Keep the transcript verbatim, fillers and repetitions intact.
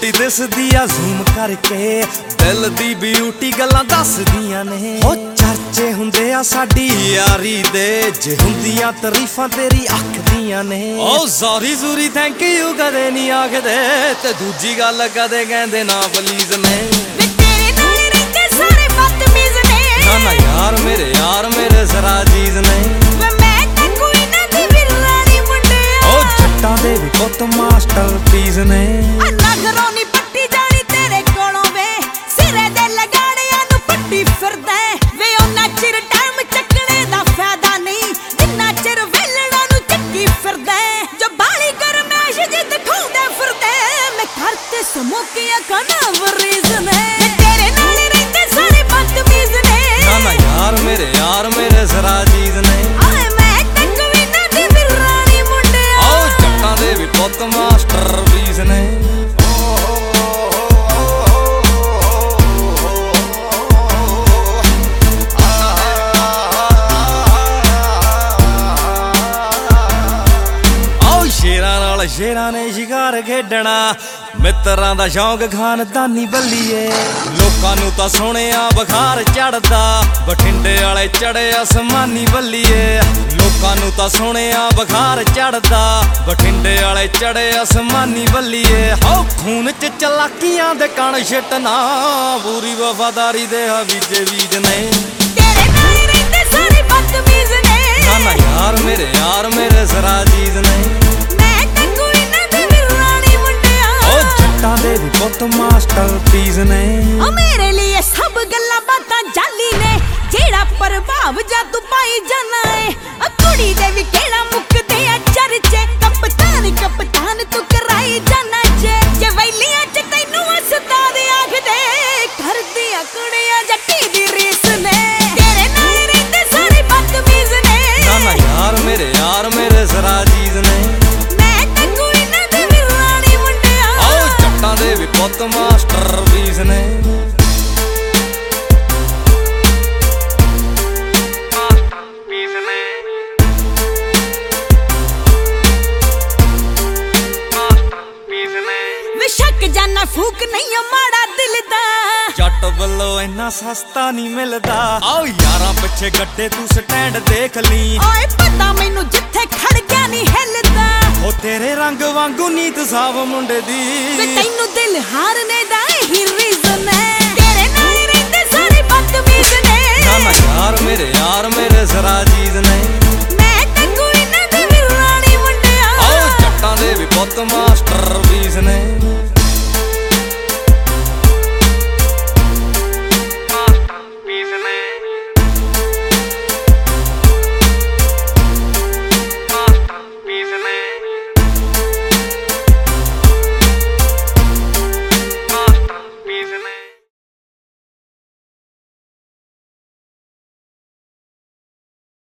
ਛੋਟੀ ਦਿਸਦੀ ਆ ਜ਼ੂਮ ਕਰਕੇ, ਦਿਲ ਦੀ ਬਿਊਟੀ ਗੱਲਾਂ ਦੱਸਦੀਆਂ ਨੇ। ਹੋ ਚਰਚੇ ਹੁੰਦੇ ਆ ਸਾਡੀ ਯਾਰੀ ਦੇ, ਜੇ ਹੁੰਦੀਆਂ ਤਾਰੀਫਾਂ ਤੇਰੀ ਅੱਖ ਦੀਆਂ ਨੇ। ਓ ਸੌਰੀ ਜ਼ੂਰੀ ਥੈਂਕ ਯੂ ਕਦੇ ਨਹੀਂ ਆਖਦੇ, ਤੇ ਦੂਜੀ ਗੱਲ ਕਦੇ ਕਹਿੰਦੇ ਨਾ ਪਲੀਜ਼ ਨੇ। ਵੇ ਤੇਰੇ ਨਾਲ ਰਹਿੰਦੇ ਸਾਰੇ ਬਦਤਮੀਜ਼ ਨੇ। ਨਾ ਨਾ ਯਾਰ ਮੇਰੇ ਯਾਰ ਮੇਰੇ ਜ਼ਰਾ ਜੀਜ਼ ਨੇ। ਵੇ ਮੈਂ ਤਾਂ ਕੋਈ ਨਾ ਦੀ ਬਿਰਲਾਣੀ ਮੁੰਡਿਆ, ਓ ਜੱਟਾਂ ਦੇ ਵੀ ਪੁੱਤ ਮਾਸਟਰ ਪੀਸ ਨੇ। ਆ ਨਗਰੋਂ ਨੀ ਪੱਟੀ ਜਾਣੀ ਤੇਰੇ ਕੋਲੋਂ ਵੇ, ਸਿਰੇ ਦੇ ਲਗਾੜਿਆਂ ਨੂੰ ਪੱਟੀ ਫਿਰਦਾ। ਵੇ ਉਹਨਾਂ ਚਿਰ ਟਾਈਮ ਚੱਕਣੇ ਦਾ ਫਾਇਦਾ ਨਹੀਂ, ਜਿੰਨਾ ਚਿਰ ਵੇਲਣਾ ਨੂੰ ਚੱਕੀ ਫਿਰਦਾ। ਜੋ ਬਾਲੀ ਗਰਮੈਸ਼ ਜੇ ਦਿਖਾਉਂਦੇ ਫਿਰਦੇ, ਮੈਂ ਘਰ ਤੇ ਸਮੋਕਿਆ ਖਾਣਾ ਵਰੀਜ਼ ਨੇ। ਤੇਰੇ ਨਾਲ ਰਹਿੰਦੇ ਸਾਰੇ ਬਦਤਮੀਜ਼ ਨੇ। ਨਾ ਨਾ ਯਾਰ ਮੇਰੇ ਯਾਰ ਮੇਰੇ ਜ਼ਰਾ ਜੀਜ਼ ਨੇ। ਆਏ ਮੈਂ ਤਾਂ ਕੋਈ ਨਾ ਦੀ ਬਿਰਲਾਣੀ ਮੁੰਡਿਆ, ਓ ਜੱਟਾਂ ਦੇ ਵੀ ਪੁੱਤ ਮਾਸਟਰ ਪੀਸ ਨੇ। ਸ਼ੇਰਾਂ ਨਾਲ ਸ਼ੇਰਾਂ ਨੇ ਸ਼ਿਕਾਰ ਖੇਡਣਾ, ਮਿੱਤਰਾਂ ਦਾ ਸ਼ੌਂਕ ਖਾਨਦਾਨੀ ਬੱਲੀਏ। ਲੋਕਾਂ ਨੂੰ ਤਾਂ ਸੋਹਣਿਆ ਬੁਖਾਰ ਚੜਦਾ, ਬਠਿੰਡੇ ਵਾਲੇ ਚੜੇ ਅਸਮਾਨੀ ਬੱਲੀਏ। ਲੋਕਾਂ ਨੂੰ ਤਾਂ ਸੋਹਣਿਆ ਬੁਖਾਰ ਚੜਦਾ, ਬਠਿੰਡੇ ਵਾਲੇ ਚੜੇ ਅਸਮਾਨੀ ਬੱਲੀਏ। ਹੋ ਖੂਨ ਚ ਚਲਾਕੀਆਂ ਦੇ ਕਣ ਛਿੱਟਣਾ, ਪੂਰੀ ਵਫਾਦਾਰੀ ਦੇ ਹਵੀਜੇ ਬੀਜ ਨੇ। ਤੇਰੇ ਨਾਲ ਰਹਿੰਦੇ ਸਾਰੇ ਬਦਤਮੀਜ਼ ਨੇ। ਨਾ ਨਾ ਯਾਰ ਮੇਰੇ ਯਾਰ ਮੇਰੇ ਜ਼ਰਾ ਜੀਜ਼ ਨੇ। ਮੈਂ ਤਾਂ ਕੋਈ ਨਾ ਦੀ ਬਿਰਲਾਣੀ ਮੁੰਡਿਆ, ਓ ਜੱਟਾਂ ਦੇ ਵੀ ਪੁੱਤ ਮਾਸਟਰ ਪੀਸ ਨੇ। ਓ ਮੇਰੇ ਲਈ ਸਭ ਗੱਲਾਂ ਬਾਤਾਂ ਜਾਲੀ ਨੇ, ਜਿਹੜਾ ਪ੍ਰਭਾਵ ਜਾ ਤੂੰ ਪਾਈ ਜਾਣਾ ਏ। ਆ ਕੁੜੀ ਦੇ ਵੀ ਕਿਹੜਾ ਮੁੱਕਦੇ ਆ ਚਰਚੇ, ਕਪਤਾਨ ਕਪਤਾਨ ਤੂੰ ਕਰਾਈ ਜਾਣਾ ਜੇ। ਜੇ ਵੈਲੀਆਂ ਚ ਤੈਨੂੰ ਉਸਤਾਦ ਆਖਦੇ, ਕਰਦੀਆਂ ਕੁੜੀਆਂ ਜੱਟੀ ਦੀ ਰੀਸ ਨੇ। ਤੇਰੇ ਨਾਲ ਰਹਿੰਦੇ ਸਾਰੇ ਬਦਤਮੀਜ਼ ਨੇ। ਨਾ ਨਾ ਯਾਰ ਮੇਰੇ ਯਾਰ ਮੇਰੇ ਜ਼ਰਾ ਜੀਜ਼ ਨੇ। ਮੈਂ ਤਾਂ ਕੋਈ ਨਾ ਦੀ ਬਿਰਲਾਣੀ ਮੁੰਡਿਆ, ਓ ਜੱਟਾਂ ਦੇ ਵੀ ਪੁੱਤ ਮਾਸਟਰ ਪੀਸ ਨੇ। ਵੇ ਸ਼ੱਕ ਜਾਨਾ ਫੂਕ ਨਹੀਂ ਆ ਮਾੜਾ ਦਿਲ ਦਾ, ਜੱਟ ਵੱਲੋਂ ਇੰਨਾ ਸਸਤਾ ਨਹੀਂ ਮਿਲਦਾ। ਆਓ ਯਾਰਾਂ ਪਿੱਛੇ ਗੱਡੇ ਤੂੰ ਸਟੈਂਡ ਦੇਖ ਲਈ। ਓਏ ਪਤਾ ਮੈਨੂੰ ਜਿੱਥੇ ਖੜ ਗਿਆ ਨਹੀਂ ਹਿੱਲਦਾ। ਉਹ ਤੇਰੇ ਰੰਗ ਵਾਂਗੂ ਨੀਤ ਸਾਫ ਮੁੰਡੇ ਵੇ ਦੀ। ਤੈਨੂੰ ਦਿਲ ਹਾਰਨੇ ਦਾ